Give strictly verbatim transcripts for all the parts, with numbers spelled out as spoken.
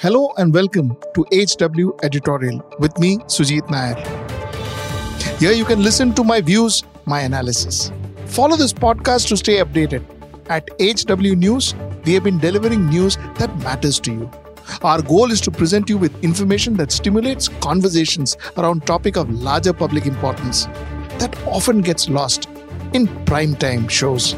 Hello and welcome to H W Editorial with me, Sujit Nair. Here you can listen to my views, my analysis. Follow this podcast to stay updated. At H W News, we have been delivering news that matters to you. Our goal is to present you with information that stimulates conversations around topic of larger public importance that often gets lost in primetime shows.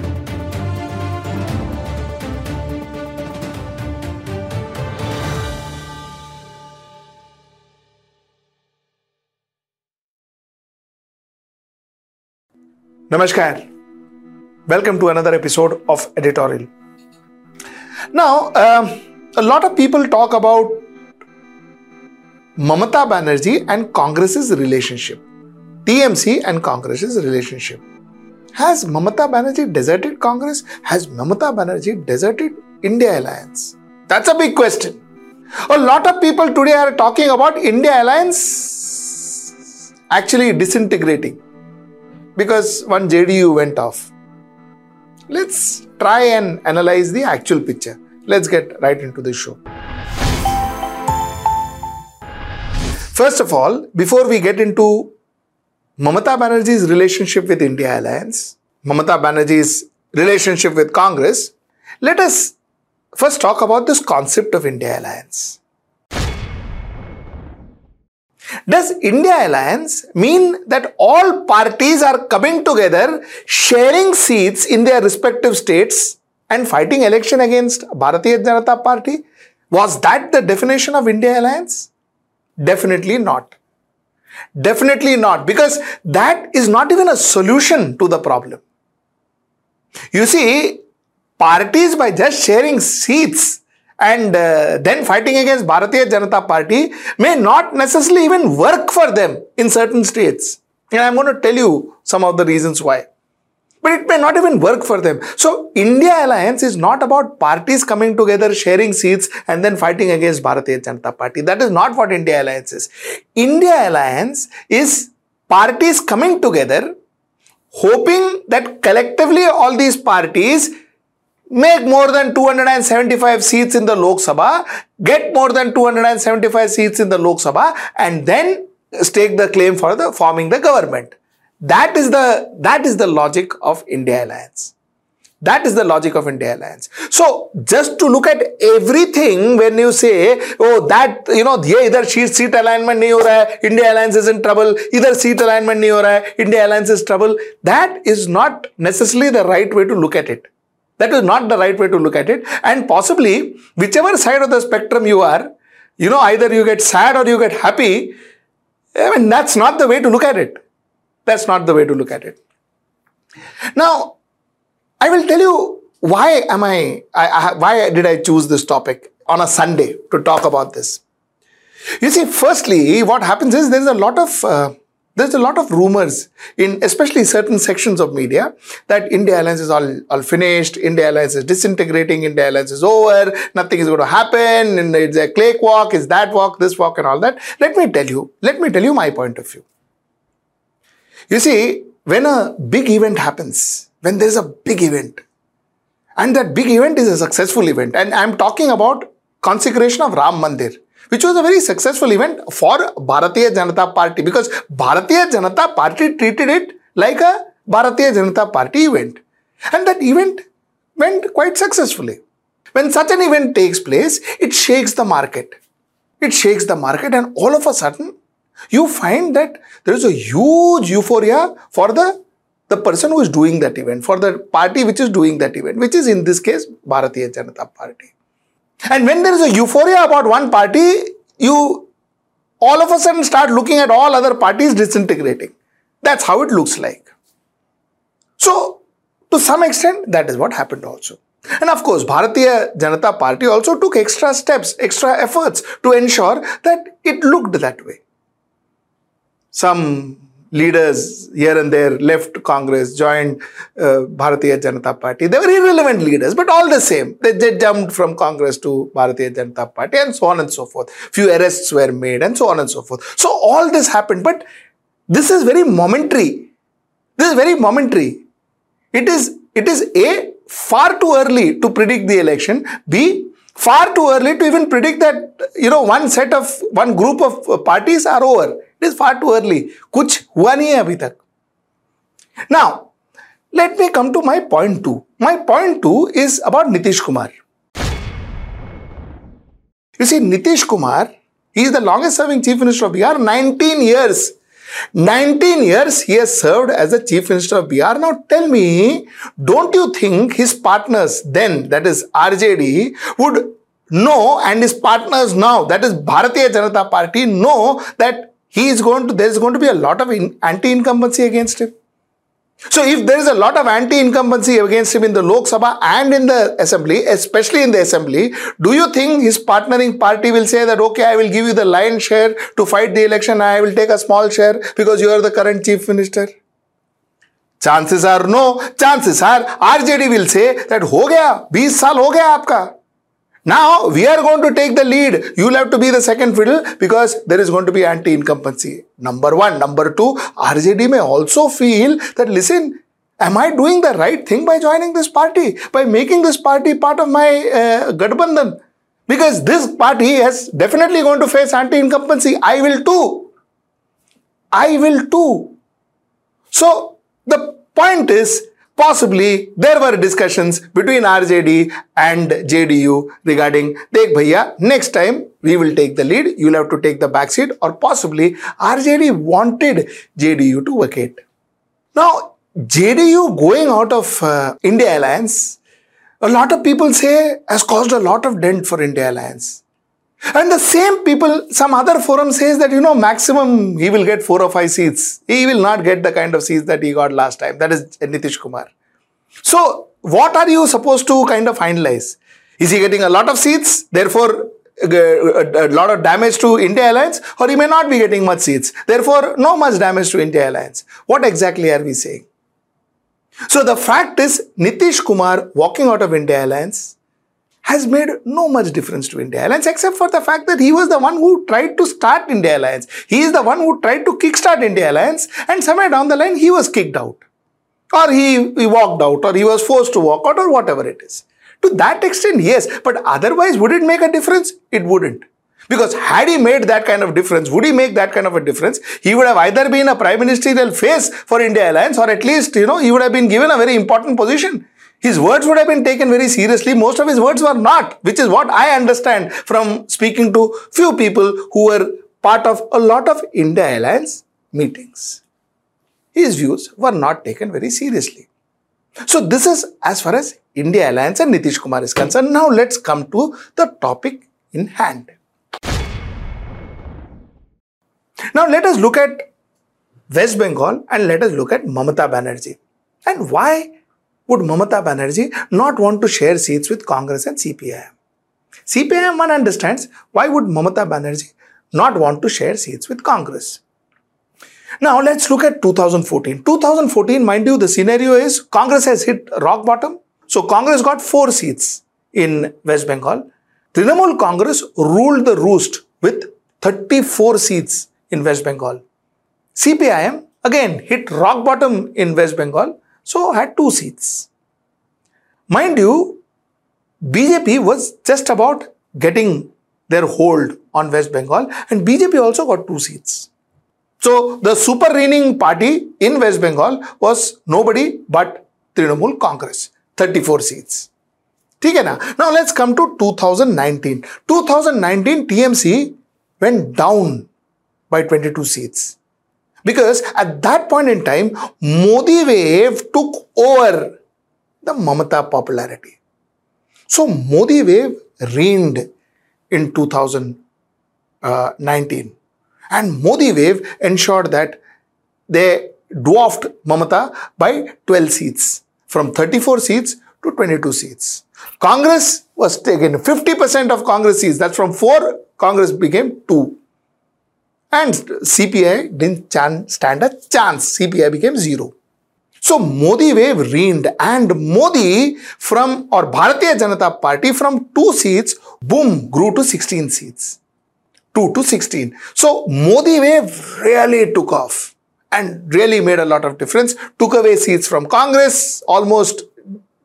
Namaskar. Welcome to another episode of Editorial. Now, um, a lot of people talk about Mamata Banerjee and Congress's relationship. T M C and Congress's relationship. Has Mamata Banerjee deserted Congress? Has Mamata Banerjee deserted India Alliance? That's a big question. A lot of people today are talking about India Alliance actually disintegrating because one J D U went off. Let's try and analyze the actual picture. Let's get right into the show. First of all, before we get into Mamata Banerjee's relationship with India Alliance, Mamata Banerjee's relationship with Congress, let us first talk about this concept of India Alliance. Does India Alliance mean that all parties are coming together, sharing seats in their respective states and fighting election against Bharatiya Janata Party? Was that the definition of India Alliance? Definitely not. Definitely not, because that is not even a solution to the problem. You see, parties by just sharing seats and uh, then fighting against Bharatiya Janata Party may not necessarily even work for them in certain states. And I'm going to tell you some of the reasons why. But it may not even work for them. So, India Alliance is not about parties coming together, sharing seats and then fighting against Bharatiya Janata Party. That is not what India Alliance is. India Alliance is parties coming together, hoping that collectively all these parties make more than two hundred seventy-five seats in the Lok Sabha, get more than two hundred seventy-five seats in the Lok Sabha, and then stake the claim for the forming the government. That is the, that is the logic of India Alliance. That is the logic of India Alliance. So, just to look at everything when you say, oh, that, you know, ye idhar seat, seat alignment nahi ho raha hai, India Alliance is in trouble, idhar seat alignment nahi ho raha hai, India Alliance is trouble, that is not necessarily the right way to look at it. That is not the right way to look at it. And possibly, whichever side of the spectrum you are, you know, either you get sad or you get happy, I mean, that's not the way to look at it. That's not the way to look at it. Now, I will tell you why am I, I, I why did I choose this topic on a Sunday to talk about this. You see, firstly, what happens is there's a lot of uh, there's a lot of rumors in especially certain sections of media that India Alliance is all, all finished, India Alliance is disintegrating, India Alliance is over, nothing is going to happen, and it's a cake walk, it's that walk, this walk and all that. Let me tell you, let me tell you my point of view. You see, when a big event happens, when there's a big event, and that big event is a successful event, and I'm talking about consecration of Ram Mandir, which was a very successful event for Bharatiya Janata Party, because Bharatiya Janata Party treated it like a Bharatiya Janata Party event. And that event went quite successfully. When such an event takes place, it shakes the market. It shakes the market, and all of a sudden, you find that there is a huge euphoria for the, the person who is doing that event, for the party which is doing that event, which is in this case, Bharatiya Janata Party. And when there is a euphoria about one party, you all of a sudden start looking at all other parties disintegrating. That's how it looks like. So, to some extent, that is what happened also. And of course, Bharatiya Janata Party also took extra steps, extra efforts to ensure that it looked that way. Some leaders here and there left Congress, joined uh, Bharatiya Janata Party. They were irrelevant leaders, but all the same, they, they jumped from Congress to Bharatiya Janata Party and so on and so forth. Few arrests were made and so on and so forth. So all this happened, but this is very momentary. This is very momentary. It is, it is A, far too early to predict the election. B, Far too early to even predict that, you know, one set of, one group of parties are over. It is far too early. Kuch hua nahi hai abhi tak. Now, let me come to my point two. My point two is about Nitish Kumar. You see, Nitish Kumar, he is the longest serving Chief Minister of Bihar, nineteen years. nineteen years he has served as the Chief Minister of Bihar. Now tell me, don't you think his partners then, that is R J D, would know, and his partners now, that is Bharatiya Janata Party, know that he is going to, there is going to be a lot of anti-incumbency against him. So if there is a lot of anti-incumbency against him in the Lok Sabha and in the Assembly, especially in the Assembly, do you think his partnering party will say that, okay, I will give you the lion's share to fight the election, I will take a small share because you are the current Chief Minister? Chances are no. Chances are R J D will say that, ho gaya, twenty saal ho gaya aapka. Now we are going to take the lead. You will have to be the second fiddle because there is going to be anti-incumbency. Number one. Number two, R J D may also feel that, listen, am I doing the right thing by joining this party? By making this party part of my uh, Gadbandhan? Because this party is definitely going to face anti-incumbency. I will too. I will too. So the point is, possibly there were discussions between R J D and J D U regarding, Dekh bhaiya, next time we will take the lead, you will have to take the back seat, or possibly R J D wanted J D U to vacate. Now, J D U going out of uh, India Alliance, a lot of people say has caused a lot of dent for India Alliance. And the same people, some other forum says that, you know, maximum he will get four or five seats. He will not get the kind of seats that he got last time. That is Nitish Kumar. So, what are you supposed to kind of finalize? Is he getting a lot of seats, therefore a lot of damage to India Alliance? Or he may not be getting much seats, therefore no much damage to India Alliance? What exactly are we saying? So, the fact is, Nitish Kumar walking out of India Alliance has made no much difference to India Alliance, except for the fact that he was the one who tried to start India Alliance. He is the one who tried to kickstart India Alliance, and somewhere down the line he was kicked out. Or he, he walked out, or he was forced to walk out, or whatever it is. To that extent, yes. But otherwise, would it make a difference? It wouldn't. Because had he made that kind of difference, would he make that kind of a difference? He would have either been a prime ministerial face for India Alliance, or at least, you know, he would have been given a very important position. His words would have been taken very seriously. Most of his words were not, which is what I understand from speaking to few people who were part of a lot of India Alliance meetings. His views were not taken very seriously. So this is as far as India Alliance and Nitish Kumar is concerned. Now let's come to the topic in hand. Now let us look at West Bengal and let us look at Mamata Banerjee. And why would Mamata Banerjee not want to share seats with Congress and C P I M? C P I M, one understands, why would Mamata Banerjee not want to share seats with Congress? Now let's look at two thousand fourteen. two thousand fourteen, mind you, the scenario is Congress has hit rock bottom. So Congress got four seats in West Bengal. Trinamool Congress ruled the roost with thirty-four seats in West Bengal. C P I M again hit rock bottom in West Bengal, so had two seats. Mind you, B J P was just about getting their hold on West Bengal, and B J P also got two seats. So the super reigning party in West Bengal was nobody but Trinamool Congress, thirty-four seats. Okay, na? Now let's come to two thousand nineteen. two thousand nineteen T M C went down by twenty-two seats. Because at that point in time, Modi wave took over the Mamata popularity. So Modi wave reigned in two thousand nineteen. And Modi wave ensured that they dwarfed Mamata by twelve seats. From thirty-four seats to twenty-two seats. Congress was taken, fifty percent of Congress seats, that's from four, Congress became two. And C P I didn't stand a chance. C P I became zero. So Modi wave reigned, and Modi from, or Bharatiya Janata Party from two seats, boom, grew to sixteen seats. two to sixteen. So Modi wave really took off and really made a lot of difference. Took away seats from Congress, almost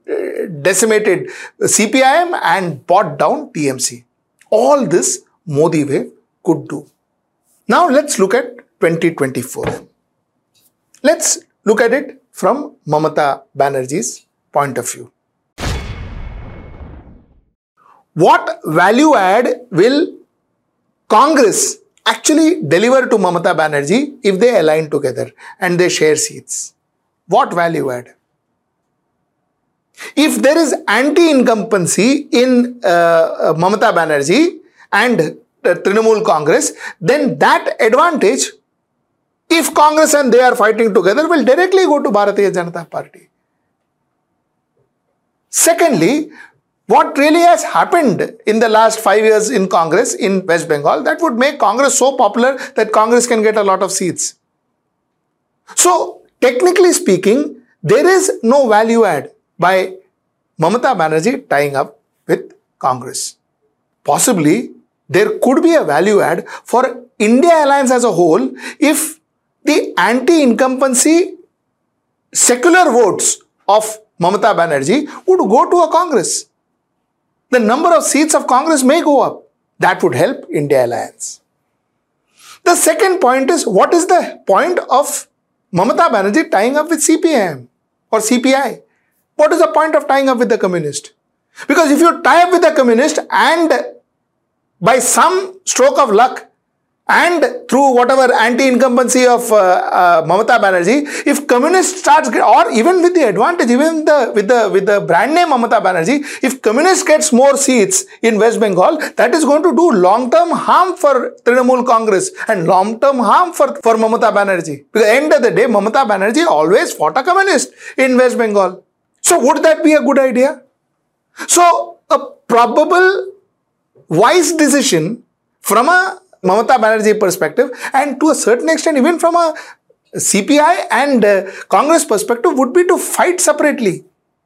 uh, decimated C P I M and brought down T M C. All this Modi wave could do. Now let's look at twenty twenty-four. Let's look at it from Mamata Banerjee's point of view. What value add will Congress actually deliver to Mamata Banerjee if they align together and they share seats? What value add? If there is anti-incumbency in uh, Mamata Banerjee and the Trinamool Congress, then that advantage, if Congress and they are fighting together, will directly go to Bharatiya Janata Party. Secondly, what really has happened in the last five years in Congress in West Bengal, that would make Congress so popular that Congress can get a lot of seats. So, technically speaking, there is no value add by Mamata Banerjee tying up with Congress. Possibly, there could be a value add for India Alliance as a whole if the anti-incumbency secular votes of Mamata Banerjee would go to a Congress. The number of seats of Congress may go up. That would help India Alliance. The second point is, what is the point of Mamata Banerjee tying up with C P I M or C P I? What is the point of tying up with the communist? Because if you tie up with the communist and by some stroke of luck and through whatever anti-incumbency of uh, uh, Mamata Banerjee, if communist starts, or even with the advantage, even the, with the with the brand name Mamata Banerjee, if communist gets more seats in West Bengal, that is going to do long-term harm for Trinamool Congress and long-term harm for, for Mamata Banerjee. Because at the end of the day, Mamata Banerjee always fought a communist in West Bengal. So would that be a good idea? So a probable wise decision from a Mamata Banerjee perspective, and to a certain extent even from a C P I and uh, Congress perspective, would be to fight separately.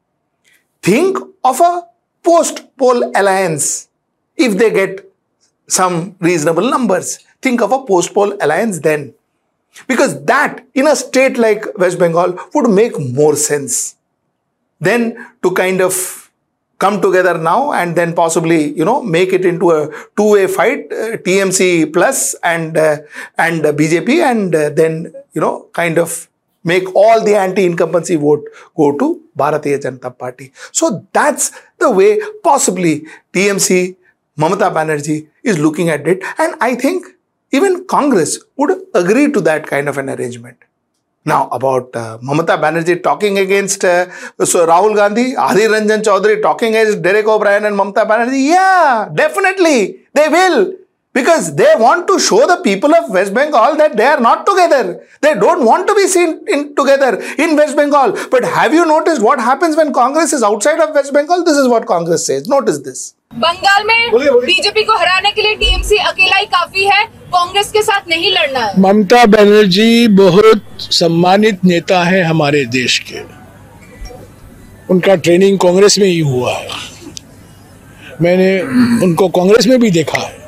Think of a post-poll alliance if they get some reasonable numbers. Think of a post-poll alliance then. Because that, in a state like West Bengal, would make more sense than to kind of come together now and then possibly, you know, make it into a two-way fight, uh, T M C plus and uh, and uh, B J P, and uh, then, you know, kind of make all the anti-incumbency vote go to Bharatiya Janata Party. So that's the way possibly T M C, Mamata Banerjee is looking at it, and I think even Congress would agree to that kind of an arrangement. Now, about uh, Mamata Banerjee talking against uh, so Rahul Gandhi, Adhir Ranjan Chaudhary talking against Derek O'Brien and Mamata Banerjee, yeah, definitely, they will. Because they want to show the people of West Bengal that they are not together. They don't want to be seen in, together in West Bengal. But have you noticed what happens when Congress is outside of West Bengal? This is what Congress says. Notice this. Bengal में BJP को हराने के लिए TMC अकेला ही काफी है, कांग्रेस के साथ नहीं लड़ना है। ममता बनर्जी बहुत सम्मानित नेता है हमारे देश के। उनका ट्रेनिंग कांग्रेस में ही हुआ है। मैंने उनको कांग्रेस में भी देखा है।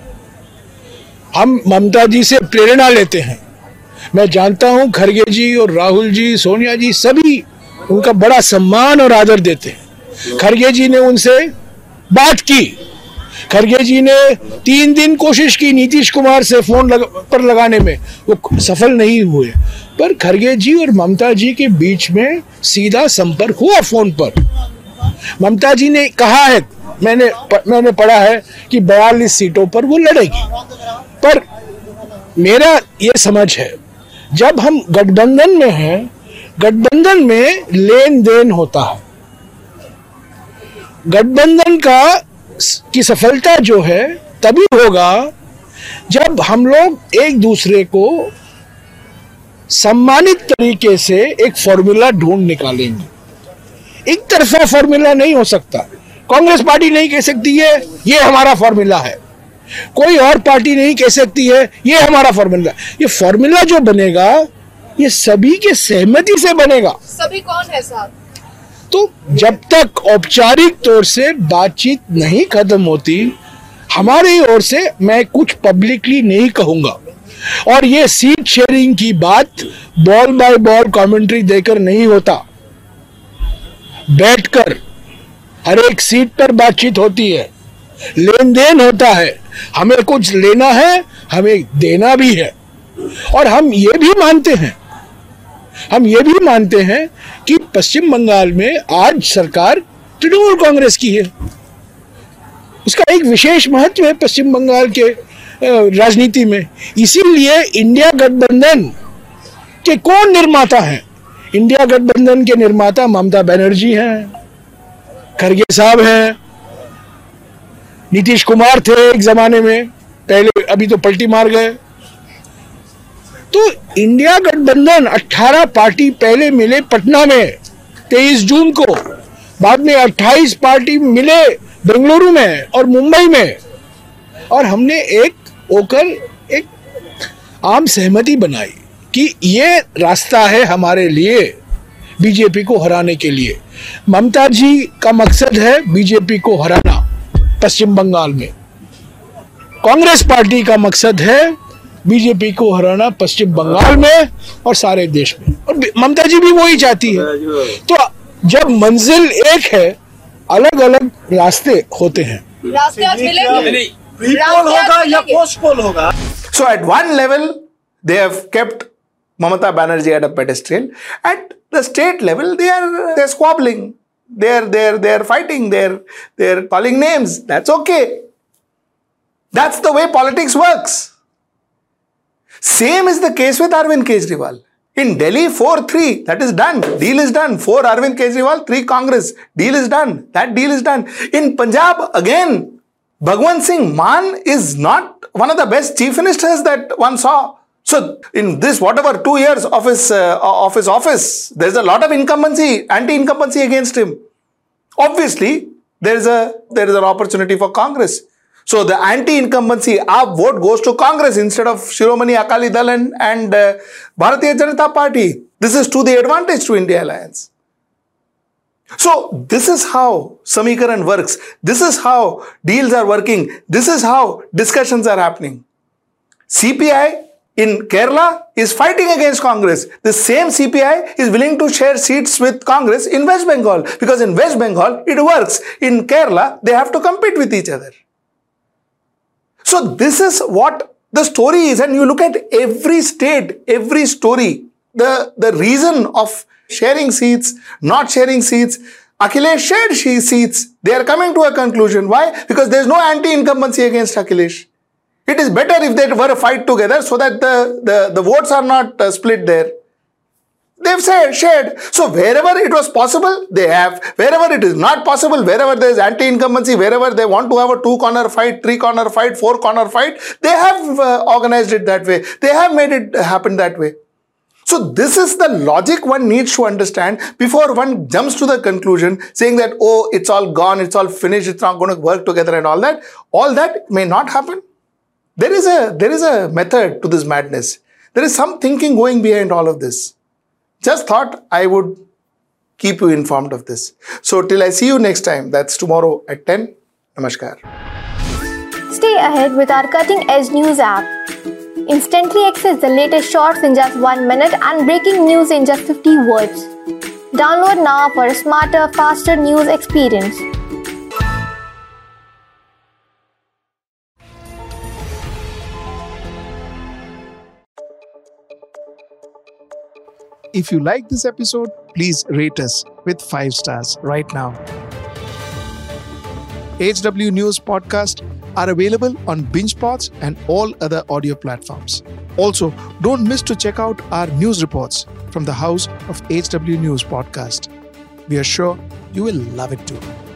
हम ममता जी से प्रेरणा लेते हैं। मैं जानता हूं खड़गे जी और राहुल जी, सोनिया जी सभी उनका बड़ा सम्मान और आदर देते हैं। खड़गे जी ने उनसे बात की। खड़गे जी ने तीन दिन कोशिश की नीतीश कुमार से फोन लग, पर लगाने में, वो सफल नहीं हुए। पर खड़गे जी और ममता जी के बीच में सीधा संपर्क हुआ फोन पर। ममता जी ने कहा है, मैंने मैंने पढ़ा है कि बयालीस सीटों पर वो लड़ेगी। पर मेरा ये समझ है, जब हम गठबंधन में हैं, गठबंधन में लेन देन होता है। गठबंधन का की सफलता जो है तभी होगा जब हम लोग एक दूसरे को सम्मानित तरीके से एक फॉर्मूला ढूंढ निकालेंगे। एक तरफा फॉर्मूला नहीं हो सकता। कांग्रेस पार्टी नहीं कह सकती है ये हमारा फॉर्मूला है, कोई और पार्टी नहीं कह सकती है ये हमारा फॉर्मूला। ये फॉर्मूला जो बनेगा ये सभी के सहमति से बनेगा। सभी कौन है साहब? तो जब तक औपचारिक तौर से बातचीत नहीं खत्म होती, हमारी ओर से मैं कुछ पब्लिकली नहीं कहूंगा। और ये सीट शेयरिंग की बात बॉल बाय बॉल कमेंट्री देकर नहीं होता। बैठकर हर एक सीट पर बातचीत होती है, लेन देन होता है, हमें कुछ लेना है, हमें देना भी है। और हम ये भी मानते हैं हम ये भी मानते हैं कि पश्चिम बंगाल में आज सरकार तृणमूल कांग्रेस की है। उसका एक विशेष महत्व है पश्चिम बंगाल के राजनीति में। इसीलिए इंडिया गठबंधन के कौन निर्माता हैं? इंडिया गठबंधन के निर्माता ममता बनर्जी हैं, खड़गे साहब हैं, नीतीश कुमार थे एक जमाने में, पहले, अभी तो पलटी मार गए। तो इंडिया गठबंधन अठारह पार्टी पहले मिले पटना में तेईस जून को, बाद में अट्ठाईस पार्टी मिले बेंगलुरु में और मुंबई में, और हमने एक होकर एक आम सहमति बनाई कि ये रास्ता है हमारे लिए बीजेपी को हराने के लिए। ममता जी का मकसद है बीजेपी को हराना पश्चिम बंगाल में, कांग्रेस पार्टी का मकसद है बीजेपी को हराना पश्चिम बंगाल में और सारे देश में, और ममता जी भी वही चाहती है। तो जब मंजिल एक है, अलग अलग रास्ते होते हैं। रास्ते आज मिलेंगे, प्रीपोल होगा या पोस्टपोल होगा? So at one level, they have kept Mamata Banerjee at a pedestal. At the state level, they are they're squabbling, they're they're they're fighting, they're they're calling names. That's okay. That's the way politics works. Same is the case with Arvind Kejriwal. In Delhi, four three, that is done. Deal is done. four Arvind Kejriwal, three Congress. Deal is done. That deal is done. In Punjab, again, Bhagwant Singh Mann is not one of the best chief ministers that one saw. So, in this whatever two years of his uh, of his office, there is a lot of incumbency, anti-incumbency against him. Obviously, there is a there is an opportunity for Congress. So, the anti-incumbency, our vote goes to Congress instead of Shiromani Akali Dal and, and uh, Bharatiya Janata Party. This is to the advantage to India Alliance. So, this is how Samikaran works. This is how deals are working. This is how discussions are happening. C P I in Kerala is fighting against Congress. The same C P I is willing to share seats with Congress in West Bengal, because in West Bengal it works. In Kerala, they have to compete with each other. So, this is what the story is, and you look at every state, every story, the, the reason of sharing seats, not sharing seats. Akhilesh shared seats. They are coming to a conclusion. Why? Because there is no anti-incumbency against Akhilesh. It is better if they were a fight together so that the, the, the votes are not uh, split there. They've said, shared. So wherever it was possible, they have. Wherever it is not possible, wherever there is anti-incumbency, wherever they want to have a two-corner fight, three-corner fight, four-corner fight, they have uh, organized it that way. They have made it happen that way. So this is the logic one needs to understand before one jumps to the conclusion saying that, oh, it's all gone, it's all finished, it's not going to work together and all that. All that may not happen. There is a, there is a method to this madness. There is some thinking going behind all of this. Just thought I would keep you informed of this. So till I see you next time, that's tomorrow at ten. Namaskar. Stay ahead with our cutting-edge news app. Instantly access the latest shorts in just one minute and breaking news in just fifty words. Download now for a smarter, faster news experience. If you like this episode, please rate us with five stars right now. H W News podcasts are available on BingePods and all other audio platforms. Also, don't miss to check out our news reports from the house of H W News podcast. We are sure you will love it too.